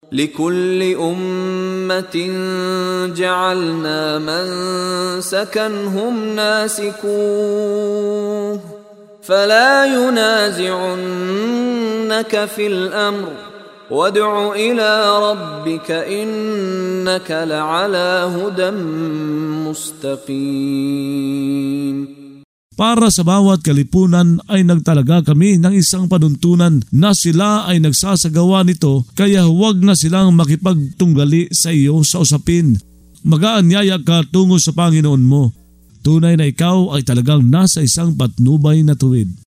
لكل أمة جعلنا منسكا هم ناسكوه فلا ينازعنك في الأمر وادع إلى ربك إنك لعلى هدى مستقيم. Para sa bawat kalipunan ay nagtalaga kami ng isang panuntunan na sila ay nagsasagawa nito, kaya huwag na silang makipagtunggali sa iyo sa usapin. Mag-aanyaya ka tungo sa Panginoon mo. Tunay na ikaw ay talagang nasa isang patnubay na tuwid.